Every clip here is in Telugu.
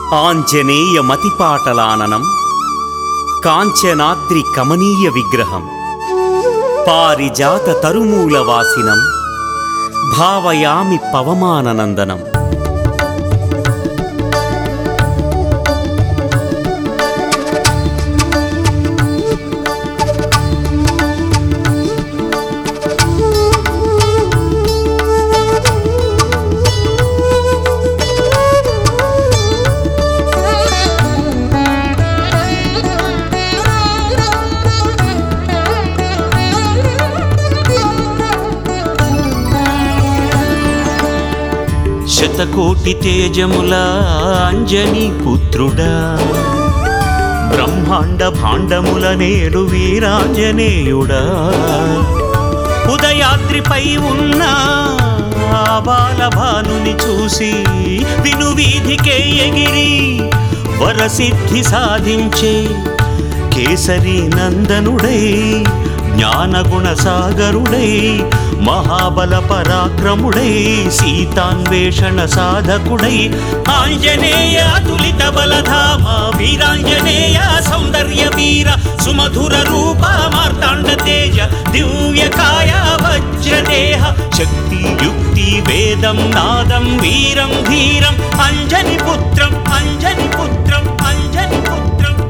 ఆంజనేయ మతిపాటలాననం కాంచనాద్రి కమనీయ విగ్రహం పారిజాత తరుమూలవాసినం భావయామి పవమాననందనం. శతకోటి తేజముల అంజనీ పుత్రుడా, బ్రహ్మాండ భాండముల నేడు వీరాంజనేయుడా, ఉదయాద్రిపై ఉన్న ఆ బాలభానుని చూసి వినువీధికే ఎగిరి వరసిద్ధి సాధించే కేసరి నందనుడై జ్ఞానగుణ సాగరుడై మహాబల పరాక్రముడై సీతాన్వేషణ సాధకుడై ఆంజనేయ అతులిత బలధామ వీరాంజనేయ సౌందర్య వీర సుమధుర రూప మార్తాండ తేజ దివ్యకాయ వజ్రదేహ శక్తి యుక్తి వేదం నాదం వీరం ధీరం అంజని పుత్రం అంజని పుత్రం అంజని పుత్రం.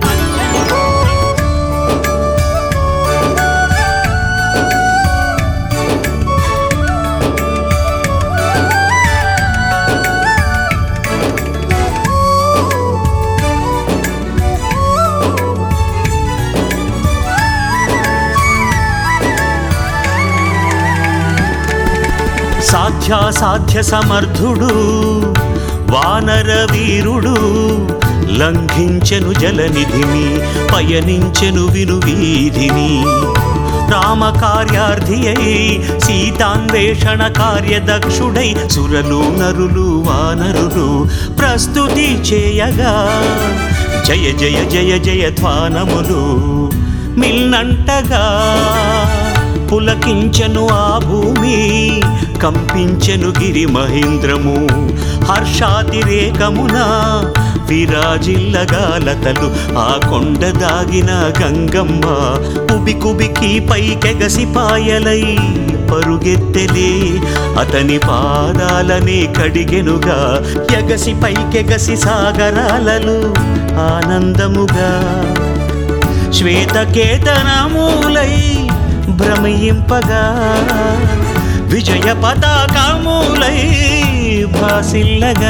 సాధ్యాసాధ్య సమర్థుడు వానర వీరుడు లంఘించెను జలనిధిని పయనించెను వినువీధిని రామకార్యార్థి అయి సీతాన్వేషణ కార్యదక్షుడై సురలు నరులు వానరులు ప్రస్తుతి చేయగా జయ జయ జయ జయ ధ్వానములు మిల్నంటగా పులకించెను ఆ భూమి కంపించెను గిరి మహేంద్రము హర్షాతిరేకమున విరాజిల్లగా లతలు ఆ కొండ దాగిన గంగమ్మ కుబికుబికి పైకెగసిపాయలై పరుగెత్తెలే అతని పాదాలనే కడిగెనుగా ఎగసి పైకెగసి సాగరాలలు ఆనందముగా శ్వేతకేతనమూలై భ్రమయింపగా విజయ పతాకమూలై భాసిల్లగా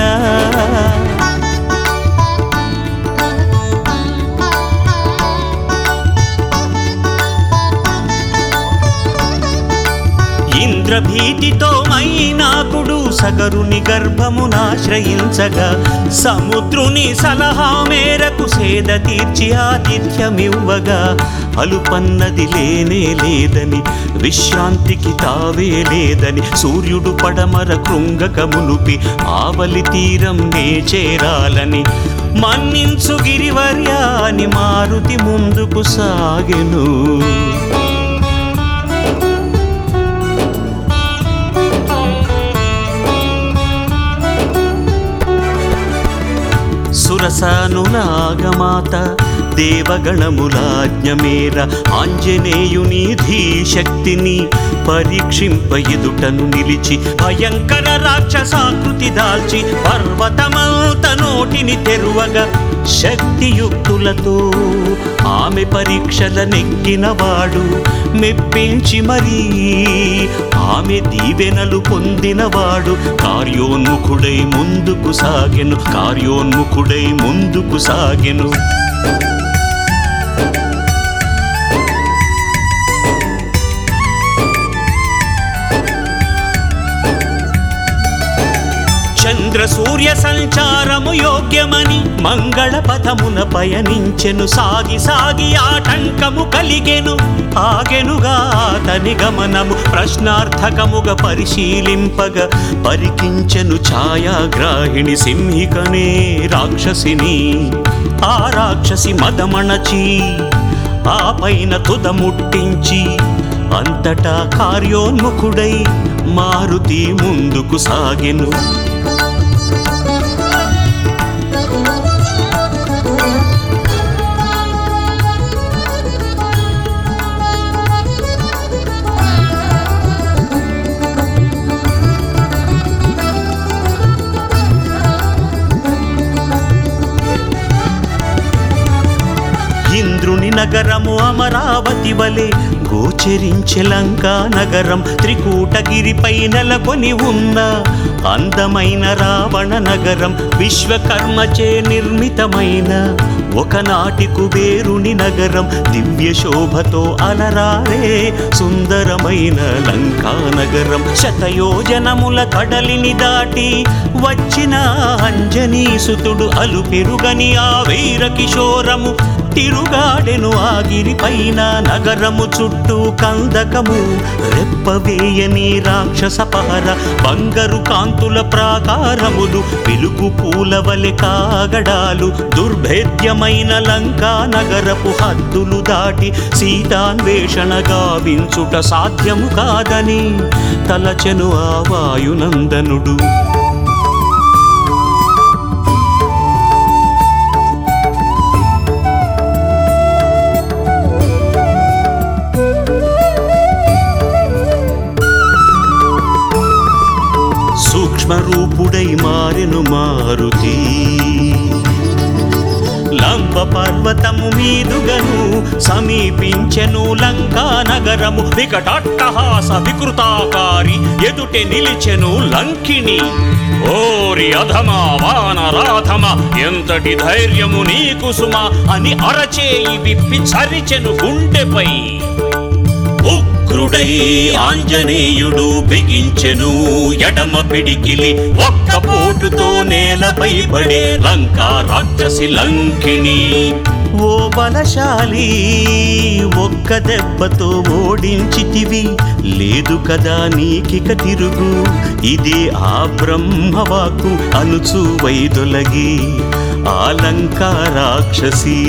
ఇంద్రభీతితో మైనాకుడు సగరుని గర్భమునాశ్రయించగా సముద్రుని సలహా మేరకు సేద తీర్చి ఆతిథ్యమివ్వగా అలుపన్నది లేనే లేదని విశ్రాంతికి తావే లేదని సూర్యుడు పడమర కృంగక మునుపి ఆవలి తీరం నే చేరాలని మన్నించు గిరివర్యాని మారుతి ముందుకు సాగెను. సురసానులాగమాత దేవగణములాజ్ఞమేర ఆంజనేయుని ధీశక్తిని పరీక్షింప ఎదుటను నిలిచి భయంకర రాక్షసాకృతి దాల్చి పర్వతమంత నోటిని తెరువగా శక్తియుక్తులతో ఆమె పరీక్షల నెగ్గినవాడు మెప్పించి మరీ ఆమె దీవెనలు పొందినవాడు కార్యోన్ముఖుడై ముందుకు సాగెను కార్యోన్ముఖుడై ముందుకు సాగెను. చంద్ర సూర్య సంచారము యోగ్యమని మంగళ పథమున పయనించెను సాగి సాగి ఆటంకము కలిగెను ఆగెనుగా అతని గమనము ప్రశ్నార్థకముగా పరిశీలింపగా పరికించెను ఛాయాగ్రాహిణి సింహికనే రాక్షసిని ఆ రాక్షసి మదమణచి ఆ పైన తుదముట్టించి అంతటా కార్యోన్ముఖుడై మారుతి ముందుకు సాగెను. నగరము అమరావతి వలె గోచరించే లంకా నగరం, త్రికూటగిరిపై నెలకొని ఉన్న అందమైన రావణ నగరం, విశ్వకర్మచే నిర్మితమైన ఒకనాటి కుబేరుని నగరం, దివ్య శోభతో అలరారే సుందరమైన లంకా నగరం. శతయోజనముల కడలిని దాటి వచ్చిన అంజనీసుతుడు అలుపెరుగని ఆ వీర కిశోరము తిరుగాడెను ఆగిరిపైన. నగరము చుట్టూ కందకము రెప్పవేయని రాక్షస పహర, బంగారు కాంతుల ప్రాకారములు, వెలుగు పూలవలె కాగడాలు, దుర్భేద్యమైన లంకా నగరపు హద్దులు దాటి సీతాన్వేషణ గావించుట సాధ్యము కాదని తలచెను ఆ వాయునందనుడు. సూక్ష్మరూపుడై మారెను మారుతి, లంబ పర్వతము మీదుగను సమీపించెను లంకా నగరము. వికటాట్టహాస వికృతాకారి ఎదుటే నిలిచెను లంకిణి. ఓరి అధమా వానరాధమ, ఎంతటి ధైర్యము నీకు సుమా అని అరచేయి విప్పి చరిచెను గుండెపై. ఉగ్రుడై ఆంజనేయుడు బిగించెను ఎడమ పిడికిలి, ఒక్క పోటుతో నేలపై పడే లంకా రాక్షసి లంకిణి. ఓ బలశాలి, ఒక్క దెబ్బతో ఓడించితివి, లేదు కదా నీకిక తిరుగు. ఇదే ఆ బ్రహ్మవాకు అనుచు వైదొలగి ఆ లంకా రాక్షసి.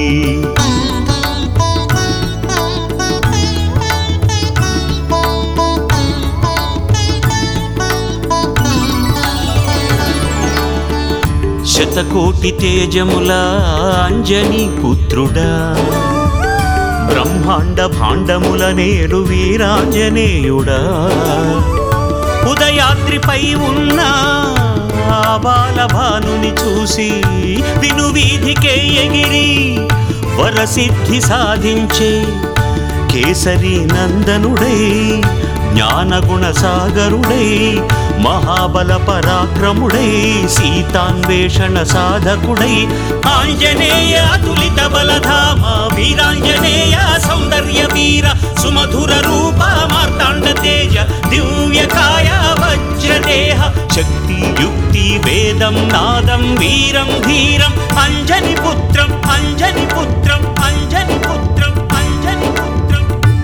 శతకోటి తేజముల అంజనీ పుత్రుడా, బ్రహ్మాండ భాండముల నేడు వీరాంజనేయుడా. ఉదయాద్రిపై ఉన్న ఆ బాలభానుని చూసి వినువీధికే ఎగిరి వరసిద్ధి సాధించే కేసరి నందనుడై, జ్ఞానగుణ సాగరుడై, మహాబల పరాక్రముడై, సీతాన్వేషణ సాధకుడై, ఆంజనేయ అతులిత బలధామ, వీరాంజనేయ సౌందర్య వీర, సుమధుర రూప మార్తాండ తేజ, దివ్యకాయ వజ్రదేహ, శక్తి యుక్తి వేదం నాదం వీరం ధీరం, అంజని పుత్రం అంజని పుత్రం అంజని పుత్రం అంజని పుత్రం.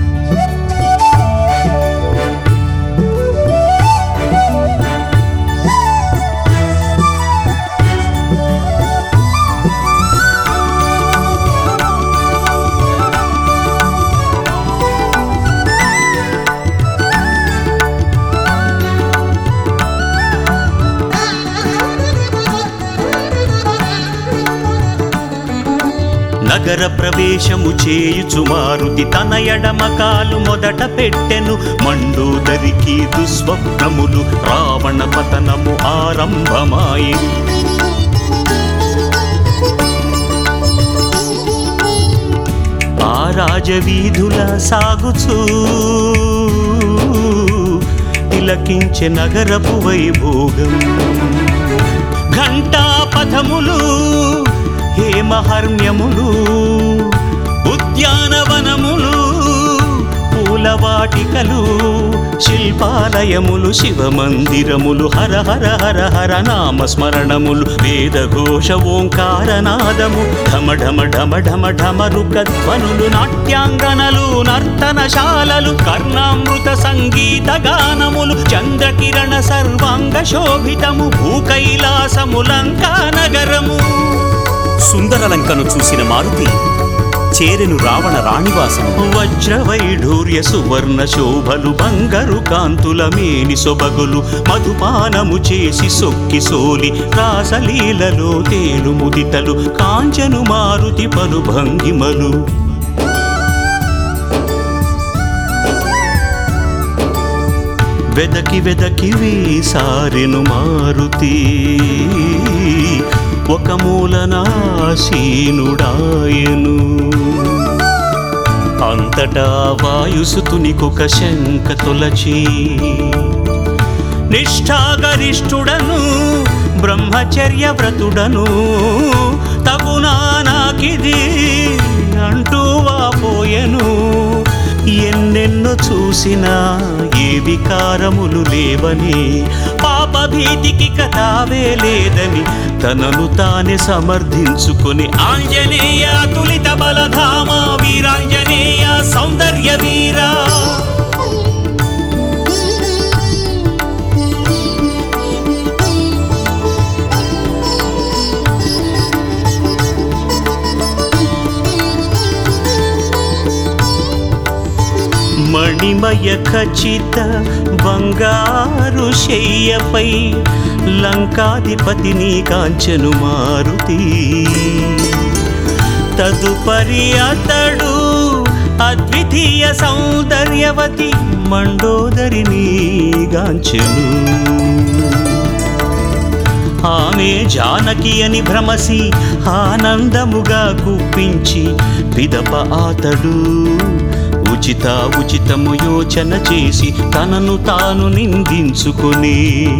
నగర ప్రవేశము చేయుచు మారుతి తన ఎడమ కాలు మొదట పెట్టెను. మండోదరికి దుస్వప్నములు, రావణ పతనము ఆరంభమాయి. ఆ రాజవీధుల సాగుచూ తిలకించె నగరపు వైభోగం. ఘంటా పథములు హేమహర్మ్యములు, ఉద్యానవనములు పూలవాటికలు, శిల్పాలయములు శివమందిరములు, హర హర హర హర నామస్మరణములు, వేదఘోష ఓంకారనాదము, ఢమ ఢమ ఢమ ఢమ ఢమరుకధ్వనులు, నాట్యాంగనలు నర్తనశాలలు, కర్ణామృత సంగీత గానములు, చంద్రకిరణ సర్వాంగ శోభితము, భూకైలాసము లంకా నగరము. సుందరలంకను చూసిన మారుతి చేరెను రావణ రాణివాసము. వజ్రవైఢూర్య సువర్ణ శోభలు, బంగారు కాంతుల మేని సొబగులు, మధుపానము చేసి సొక్కి సోలి రాసలీలలో తేలు ముదితలు, కాంచను మారుతి పలు భంగిమలు. వెదకి వెదకి వీసారెను మారుతి, ఒక మూలనాశీనుడాయను. అంతటా వాయుసుతునికొక శంక తొలచి, నిష్ఠాగరిష్ఠుడను బ్రహ్మచర్య వ్రతుడను తగునా నాకిది అంటూ వాపోయెను. ఎన్నెన్నో చూసినా ఏ వికారములు లేవని, పాపభీతికి కథావే లేదని తనను తానే సమర్థించుకొని, ఆంజనేయ తులిత బలధామ వీరాంజనేయ సౌందర్య వీరా, మణిమయ ఖచ్చిత బంగారు శయ్యపై లంకాధిపతిని కాంచెను మారుతి. తదుపరి అతడు అద్వితీయ సౌందర్యవతి మండోదరిని గాంచెను. ఆమె జానకి అని భ్రమసి ఆనందముగా గుప్పించి, పిదప అతడు ఉచితము యోచన చేసి తనను తాను నిందించుకొని,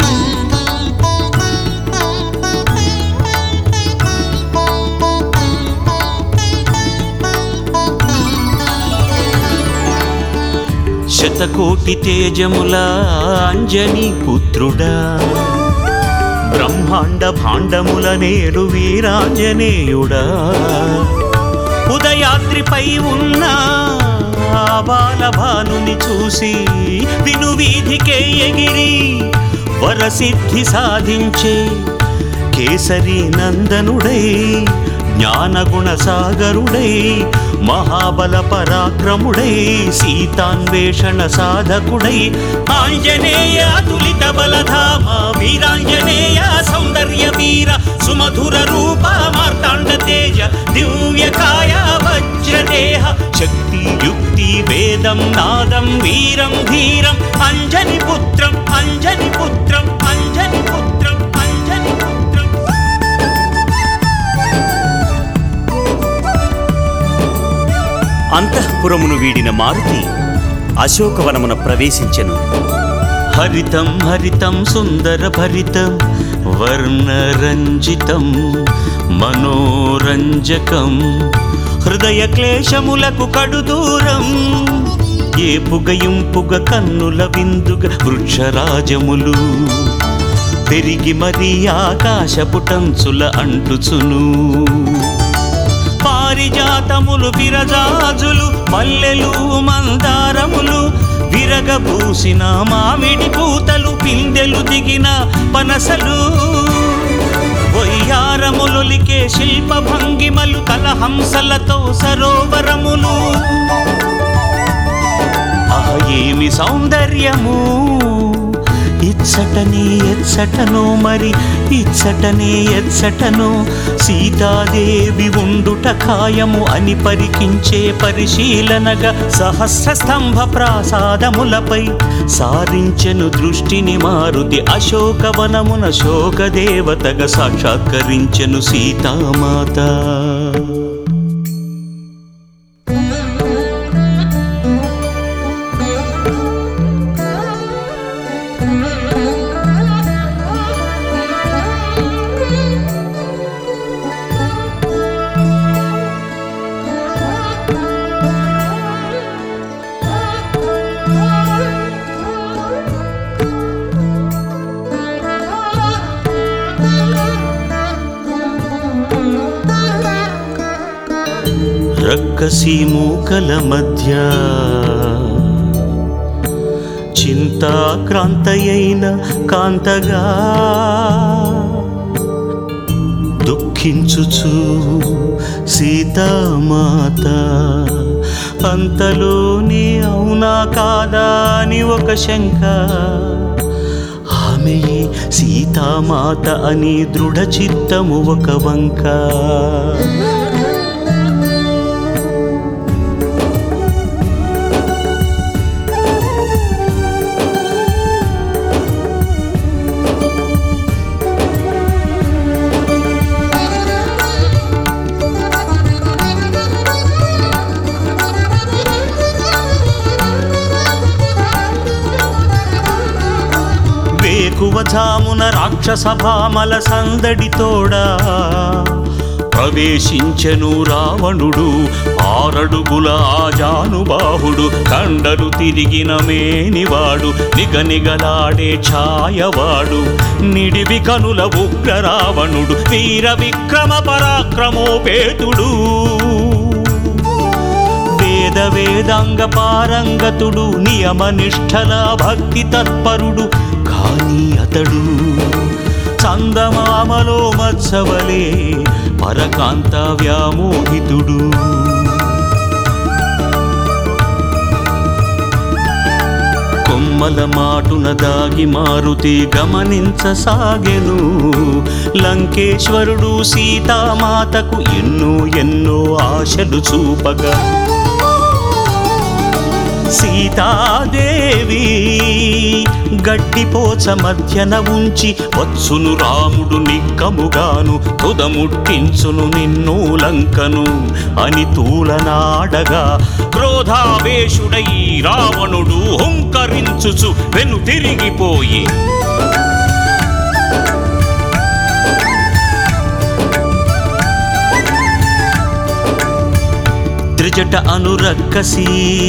శతకోటి తేజముల అంజనీ పుత్రుడా, బ్రహ్మాండ భాండముల నేడు వీరాంజనేయుడా, ఉదయాద్రిపై ఉన్న బాలభానుని చూసి వినువీధికే ఎగిరి వరసిద్ధి సాధించే కేసరి నందనుడై, జ్ఞానగుణ సాగరుడై, మహాబల పరాక్రముడై, సీతాన్వేషణ సాధకుడై, ఆంజనేయ తులిత బలధామ వీరాంజనేయ సౌందర్య వీర, సుమధుర రూప మార్తాండ తేజ దివ్యకాయ వజ్రదేహ, శక్తి యుక్తి వేదం నాదం వీరం ధీరం, అంజని పుత్రం అంజని పుత్రం అంజని పుత్రం అంజని పుత్రం. అంతఃపురమును వీడిన మారుతి అశోకవనమున ప్రవేశించెను. హరితం హరితం సుందర భరితం వర్ణరంజితం మనోరంజకం, హృదయ క్లేశములకు కడుదూరం, ఏ పుగయింపుగ కన్నుల విందుగ వృక్షరాజములు పెరిగి మరి ఆకాశపుటంచుల అంటుచును. పారిజాతములు విరజాజులు మల్లెలు మందారములు, విరగబూసిన మామిడి పూతలు పిందెలు దిగిన పనసలు, వయ్యారములొలికే శిల్ప భంగిమలు కలహంసలతో సరోవరములు. ఏమి సౌందర్యము! ఇచ్చటనే ఎచ్చటనో మరి ఇచ్చటనే ఎచ్చటనో, సీతాదేవి ఉండుట ఖాయము అని పరికించే పరిశీలనగా సహస్ర స్తంభ ప్రాసాదములపై సారించెను దృష్టిని మారుతి. అశోకవనమున శోకదేవతగా సాక్షాత్కరించెను సీతామాత. రక్కసి మూకల మధ్య చింతాక్రాంతయైన కాంతగా దుఃఖించుచు సీతామాత, అంతలోనే అవునా కాదా అని ఒక శంక. ఆమె సీతామాత అని దృఢ చిత్తము ఒక వంక. తెల్లవారుజామున రాక్షస భామల సందడితోడా ప్రవేశించెను రావణుడు. 6 అడుగుల ఆజానుబాహుడు, కండలు తిరిగిన మేనివాడు, నిగనిగలాడే ఛాయవాడు, నిడివి కనుల ఉగ్ర రావణుడు, వీర విక్రమ పరాక్రమోపేతుడు, వేదాంగ పారంగతుడు, నియమనిష్టల భక్తి తత్పరుడు. కానీ అతడు చందమామలో మత్సవలే పరకాంత వ్యామోహితుడు. కొమ్మల మాటున దాగి మారుతి గమనించసాగెను. లంకేశ్వరుడు సీతామాతకు ఎన్నో ఆశలు చూపగా సీతాదేవి గడ్డిపోచ మధ్యన ఉంచి వచ్చును రాముడు నిక్కముగాను, తుదముట్టించును నిన్ను లంకను అని తూలనాడగా క్రోధావేశుడై రావణుడు హుంకరించుచు వెను తిరిగిపోయి త్రిజట అనురక్కసి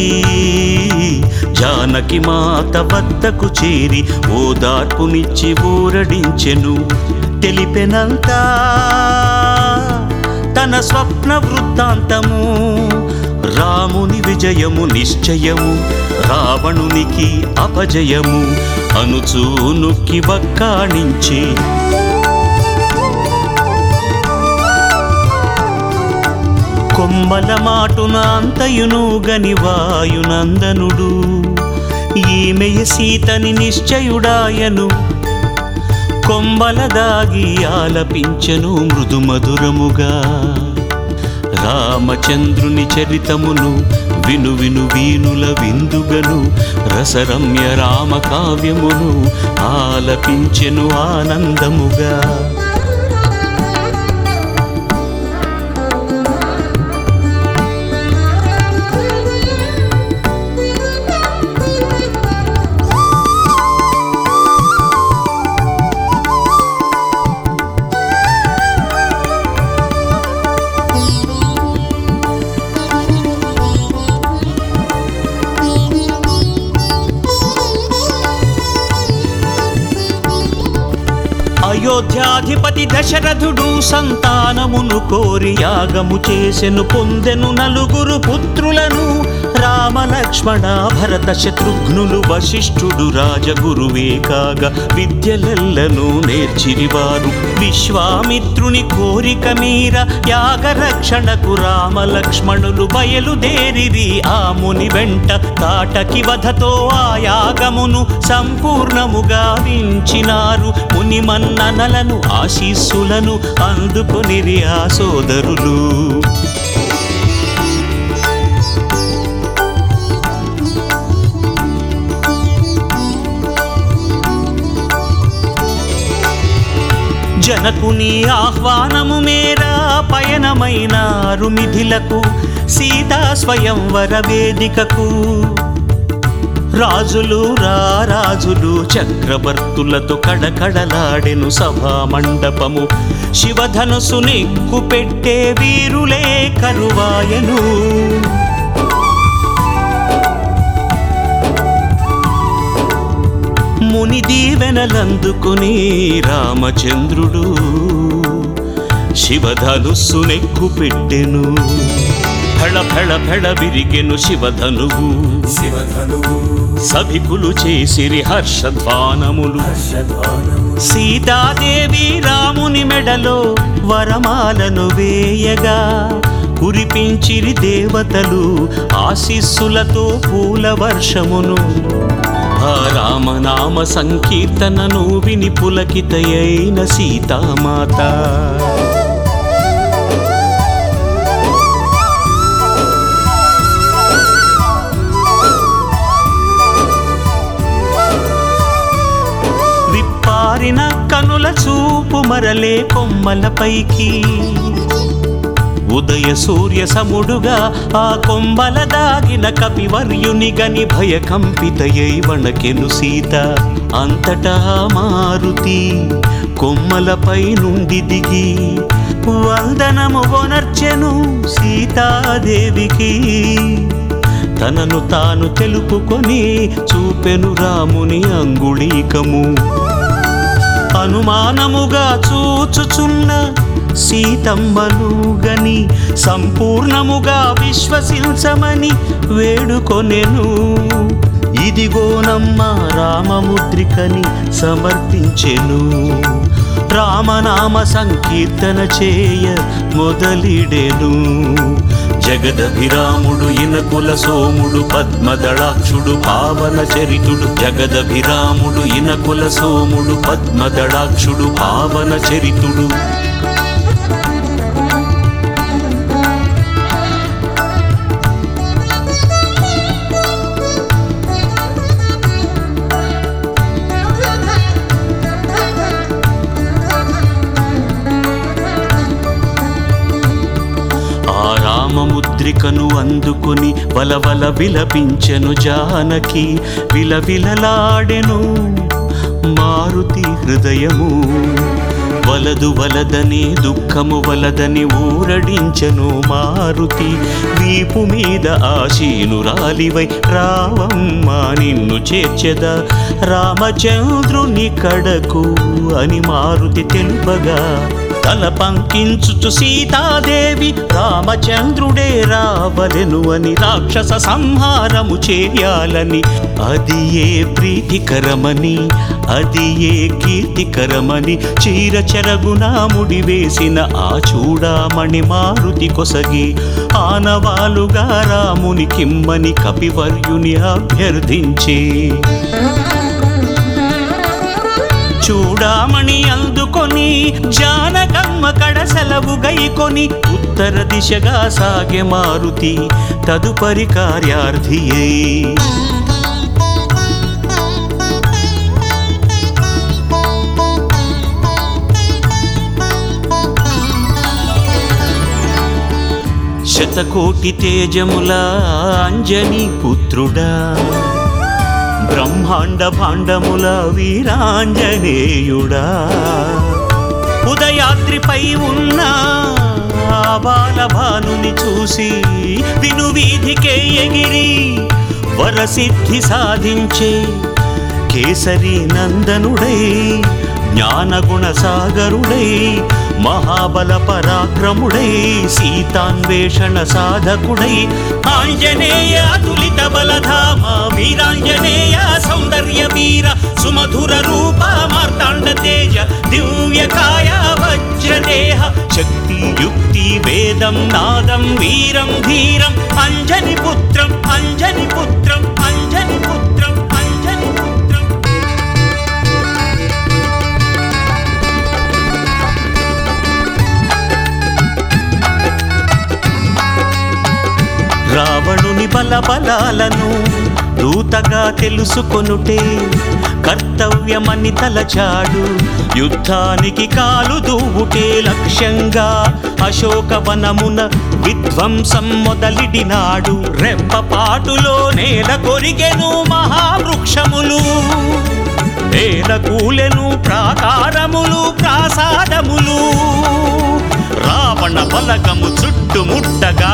జానకి మాత వద్దకు చేరి ఓదార్పునిచ్చి ఊరడించెను. తెలిపెనంతా తన స్వప్న వృత్తాంతము, రాముని విజయము నిశ్చయము, రావణునికి అపజయము అనుచూ నొక్కి వక్కాణించి కొమ్మల మాటున అంతయును గని వాయునందనుడు ఈమెయ సీతని నిశ్చయుడాయను. కొమ్మల దాగి ఆలపించెను మృదుమధురముగా రామచంద్రుని చరితమును, విను వీనుల విందుగను రసరమ్య రామ కావ్యమును ఆలపించెను ఆనందముగా. అయోధ్యాధిపతి దశరథుడు సంతానమును కోరి యాగము చేసెను, పొందెను 4 పుత్రులను. రామ లక్ష్మణ భరత శత్రుఘ్నులు, వశిష్ఠుడు రాజగురువే కాగా విద్యలెల్లను నేర్చిరివారు. విశ్వామిత్రుని కోరిక మీర యాగరక్షణకు రామ లక్ష్మణులు బయలుదేరిరి ఆ ముని వెంట. కాటకి వధతో ఆ యాగమును సంపూర్ణముగా వించినారు. ముని మన్ననలను ఆశీస్సులను అందుకొనిరి ఆ సోదరులు. జనకుని ఆహ్వానము మేరా పయనమైనారు మిథిలకు, సీతా స్వయంవర వేదికకు. రాజులు రారాజులు చక్రవర్తులతో కడకడలాడెను సభా మండపము. శివధనుసు నెక్కు పెట్టే వీరులే కరువాయను. ముని దీవెనలందుకుని రామచంద్రుడు శివధనుస్సు నెక్కు పెట్టెను. ఫళ ఫళ ఫళ విరిగెను శివధనువు. సభికులు చేసిరి హర్షధ్వానములు. సీతాదేవి రాముని మెడలో వరమాలను వేయగా కురిపించిరి దేవతలు ఆశీస్సులతో పూల వర్షమును. ఆ రామనామ సంకీర్తనను విని పులకితయైన సీతామాత విప్పారిన కనుల చూపు మరలే కొమ్మలపైకి. ఉదయ సూర్య సముడుగా ఆ కొమ్మల దాగిన కపివర్యుని గని భయకంపితయై వణకెను సీత. అంతటా మారుతి కొమ్మలపై నుండి దిగి వందనము వనర్చెను సీతాదేవికి. తనను తాను తెలుపుకొని చూపెను రాముని అంగుళీకము. అనుమానముగా చూచుచున్న సీతమ్మను గని సంపూర్ణముగా విశ్వసించమని వేడుకొనెను. ఇదిగోనమ్మ రామముద్రికని సమర్పించెను. రామనామ సంకీర్తన చేయ మొదలిడెను. జగదభిరాముడు ఇనకుల సోముడు పద్మదళాక్షుడు పావన చరితుడు. జగదభిరాముడు ఇనకుల సోముడు పద్మదళాక్షుడు పావన చరితుడు. రామముద్రికను అందుకొని వలవల విలపించెను జానకి. విలవిలలాడెను మారుతి హృదయము. వలదు వలదని దుఃఖము వలదని ఊరడించెను మారుతి. వీపు మీద ఆశీనురాలివై రావమ్మ నిన్ను చేర్చెదా రామచంద్రుని కడకు అని మారుతి తెలుపగా. తల పంకించుచు సీతాదేవి రామచంద్రుడే రావలెను అని రాక్షస సంహారము చేయాలని. అది ఏ ప్రీతికరమని అది ఏ కీర్తికరమని చీర చెరగునా ముడివేసిన ఆ చూడామణి మారుతి కొసగి ఆనవాలుగా రాముని కిమ్మని కపివర్యుని అభ్యర్థించే. చూడామణి అందుకొని జానకమ్మ కడ సెలవు గైకొని ఉత్తర దిశగా సాగే మారుతి తదుపరి కార్యార్థియై. శతకోటి తేజముల అంజనీ పుత్రుడా బ్రహ్మాండ భాండముల వీరాంజనేయుడా. ఉదయాద్రిపై ఉన్న ఆ బాలభానుని చూసి వినువీధికే ఎగిరి వరసిద్ధి సాధించే కేసరి నందనుడై జ్ఞానగుణ సాగరుడై మహాబల పరాక్రముడై సీతాన్వేషణ సాధకుడై ఆంజనేయ అతులిత బలధామ వీరాంజనేయ సౌందర్య వీర సుమధుర రూప మార్తాండ తేజ దివ్యకాయ వజ్రదేహ శక్తి యుక్తి వేదం నాదం వీరం ధీరం అంజని పుత్రం అంజని పుత్రం అంజని పుత్రం అంజని పుత్రం. రావణుని బలబలాలను దూతగా తెలుసుకొనుటే కర్తవ్యమని తలచాడు. యుద్ధానికి కాలు దూవుటే లక్ష్యంగా అశోకవనమున విధ్వంసం మొదలిడినాడు. రెప్పపాటులో నేల కొరిగెను మహావృక్షములు. నేల కూలెను ప్రాకారములు ప్రాసాదములు. రావణ బలగము చుట్టుముట్టగా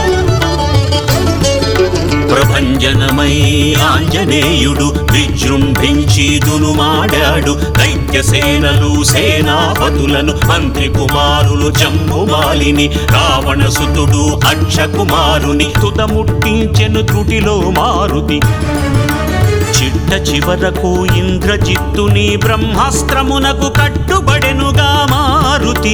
ప్రభంజనమై ఆంజనేయుడు విజృంభించి దునుమాడాడు. దైత్యసేనలు సేనాపతులను మంత్రి కుమారులు జంబుమాలిని రావణసుతుడు అక్షకుమారుని తుదముట్టించెను త్రుటిలో మారుతి. చిట్ట చివరకు ఇంద్రజిత్తుని బ్రహ్మాస్త్రమునకు కట్టుబడెనుగా మారుతి.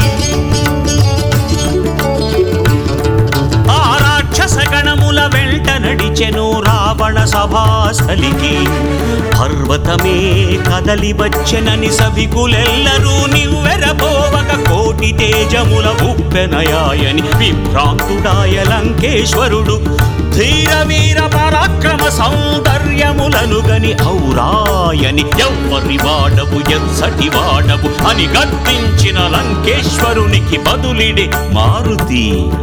రాక్షసగణముల వెంట నడిచెను రావణ సభాస్థలికి. పర్వతమే కదలి వచ్చెనని సభికులెల్లరూ నివ్వెరపోవక కోటి అగ్ని తేజముల ఉప్పెనయాయని విభ్రాంతుడాయ లంకేశ్వరుడు ధీర వీర పరాక్రమ సౌందర్యములను గని ఔరాయని ఎవ్వరి వాడవు ఎచ్చటి వాడవు అని గర్తించిన లంకేశ్వరునికి బదులిడే మారుతి.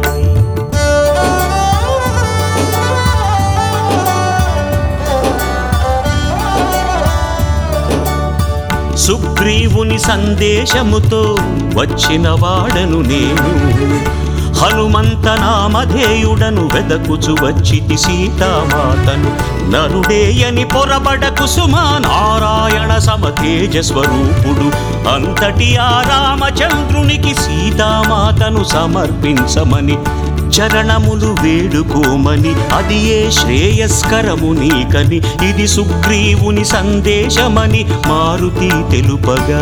సుగ్రీవుని సందేశముతో వచ్చిన వాడను నేను, హనుమంత నామధేయుడను వెదకుచు వచ్చితి సీతామాతను. నరుడేయని పొరబడ కుసుమా నారాయణ సమతేజ స్వరూపుడు, అంతటి ఆ రామచంద్రునికి సీతామాతను సమర్పించమని చరణములు వేడుకోమని, అది ఏ శ్రేయస్కరము నీకని ఇది సుగ్రీవుని సందేశమని మారుతి తెలుపగా.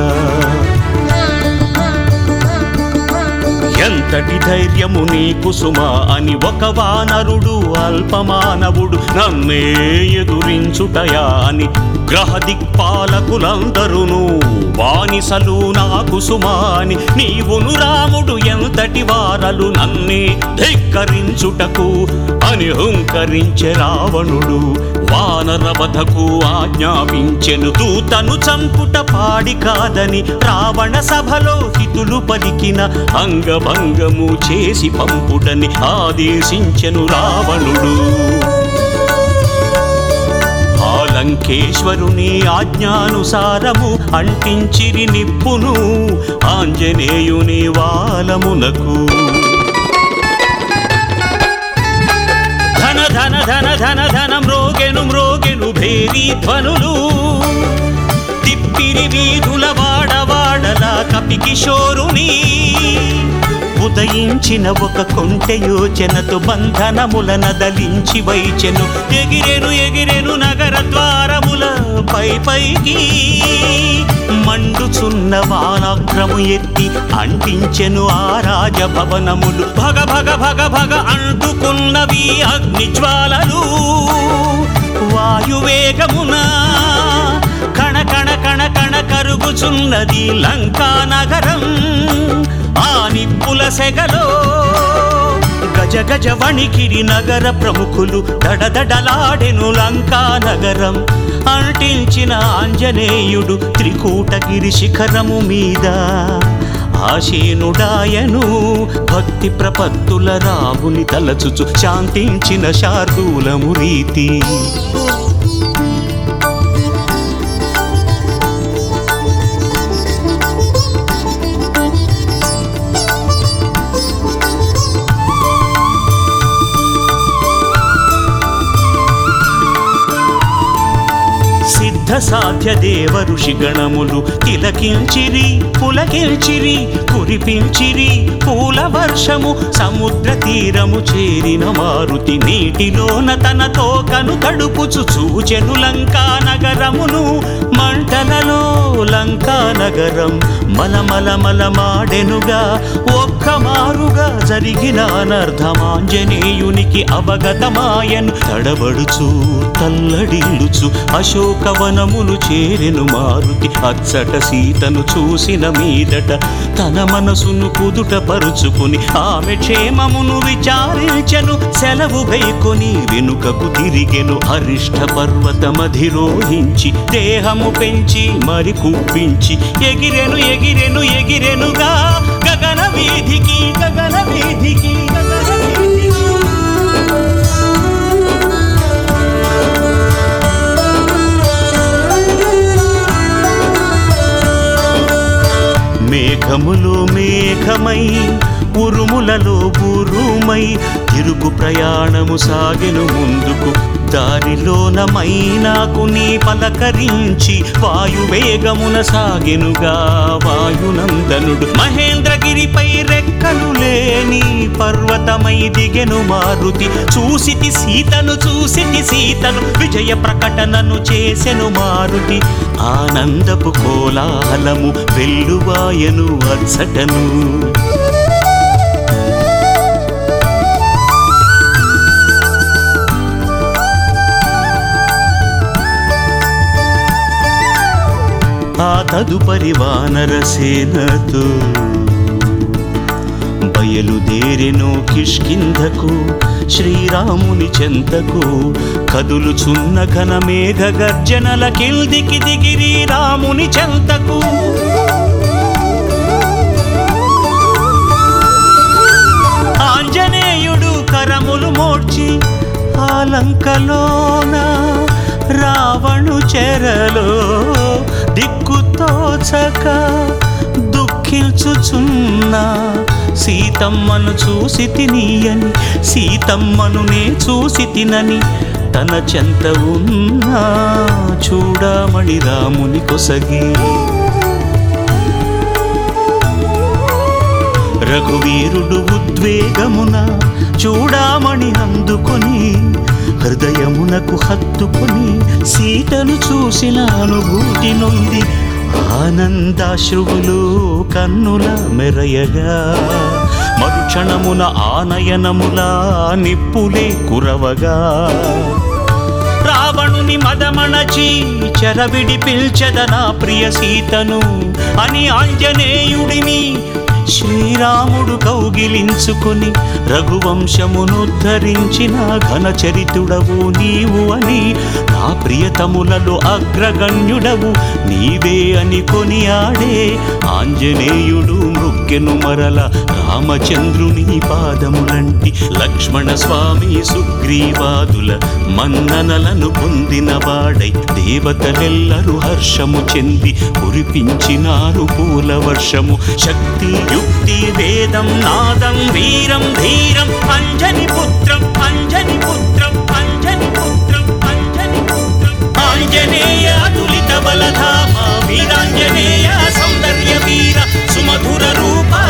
ఎంతటి ధైర్యము నీకు సుమా అని ఒక వానరుడు అల్పమానవుడు నన్నే ఎదురించుటయా అని గ్రహ దిక్పాలకులందరూను బానిసలు నాకు సుమా అని, నీవును రాముడు ఎంతటి వారలు నన్నే ధిక్కరించుటకు అని హుంకరించె రావణుడు. వానరవధకు ఆజ్ఞాపించెను దూతను చంపుట పాడి కాదని, రావణ సభలో హితులు పలికిన అంగభంగము చేసి పంపుటని ఆదేశించెను రావణుడు. ఆ లంకేశ్వరుని ఆజ్ఞానుసారము అంటించిరి నిప్పును ఆంజనేయుని వాలమునకు. ధన ధన ధన ధన ధన మ్రోగెను మ్రోగెను భేరీ ధ్వనులు, తిప్పిరి వీధుల వాడవాడల కపికిశోరుని. ఉదయించిన ఒక కొంటె యోచనతో బంధనముల నదలించి వైచెను, ఎగిరెను ఎగిరెను నగర ద్వారముల పైకి. మండుచున్న వానాగ్రము ఎత్తి అంటించెను ఆ రాజభవనములు, భగ భగ భగ భగ అంటుకున్నవి అగ్నిజ్వాలలు. వాయువేగమున కణ కణ కణ కణ కరుగుచున్నది లంకా నగరం. ఆ నిప్పుల సెగలో గజ గజ వణికిరి నగర ప్రముఖులు, దడదడలాడెను లంకా నగరం. అంటించిన ఆంజనేయుడు త్రికూటగిరి శిఖరము మీద ఆశీనుడాయను, భక్తి ప్రపత్తుల రాముని తలచుచు శాంతించిన శార్దూలము రీతి. సాధ్య దేవ ఋషిగణములు తిలకించిరి పులకించిరి కురిపించిరి పూల వర్షము. సముద్ర తీరము చేరిన మారుతి నీటిలోన తన తోకను తడుపుచు చూచెను లంకా నగరమును. మంటలలో లంకా నగరం మలమల మలమాడెనుగా, ఒక్క మారుగా జరిగిన అనర్థమాంజనేయునికి అవగతమాయను. తడబడుచు తల్లడిల్లుచు అశోకవనమును చేరెను మారుతి, అచ్చట సీతను చూసిన మీదట తన మనసును కుదుట పరుచుకుని ఆమె క్షేమమును విచారించెను. సెలవు గైకొని వెనుకకు తిరిగెను, అరిష్ట పర్వతమధిరోహించి దేహము పెంచి మరి కుప్పించి ఎగిరెను ఎగిరెను ఎగిరెనుగా గగన వీధికి గగన వీధికి గగన వీధికి. మేఘములో మేఘమై ఉరుములలో ఉరుమై తిరుగు ప్రయాణము సాగెను ముందుకు. దారిలోన మైనాకు నీ పలకరించి వాయువేగమున సాగెనుగా వాయునందనుడు. మహేంద్రగిరిపై రెక్కలు లేని పర్వతమై దిగెను మారుతి, చూసితి సీతను చూసితి సీతను విజయ ప్రకటనను చేసెను మారుతి. ఆనందపు కోలాహలము వెల్లువాయను అచ్చటను. ఆ తదుపరి వానరసేనతో బయలుదేరెను కిష్కింధకు శ్రీరాముని చెంతకు కదులుచున్న ఘన మేఘ గర్జనల కిల్దికి దిగిరి రాముని చెంతకు ఆంజనేయుడు కరములు మోడ్చి ఆలంకలోన రావణు చెరలో దిక్కుతోచక దుఃఖించుచున్న సీతమ్మను చూసి తినియని సీతమ్మను నే చూసి తినని తన చెంత ఉన్నా చూడమణి రాముని కొసగి రఘువీరుడు ఉద్వేగమున చూడామణి అందుకొని హృదయమునకు హత్తుకొని సీతను చూసిన అనుభూతి నుండి ఆనందాశ్రువులు కన్నుల మెరయగా మరుక్షణమున ఆనయనముల నిప్పులే కురవగా రావణుని మదమణచి చెరవిడి పిల్చెద నా ప్రియ సీతను అని ఆంజనేయుడిని శ్రీరాముడు కౌగిలించుకొని రఘువంశమునుద్ధరించిన ఘన చరితుడవు నీవు అని నా ప్రియతములలో అగ్రగణ్యుడవు నీవే అని కొనియాడే ఆంజనేయుడు మృక్కెను మరల రామచంద్రుని పాదములంటి లక్ష్మణ స్వామి సుగ్రీవాదుల మన్ననలను పొందిన వాడై దేవతలెల్లరూ హర్షము చెంది కురిపించినారు పూల వర్షము శక్తి యుక్తి వేదం నాదం వీరం ధీరం అంజని పుత్రం అంజని పుత్రం అంజని పుత్రం అంజని పుత్రం ఆంజనేయ అతులిత బలధామ వీరాంజనేయ సౌందర్య వీర సుమధుర రూప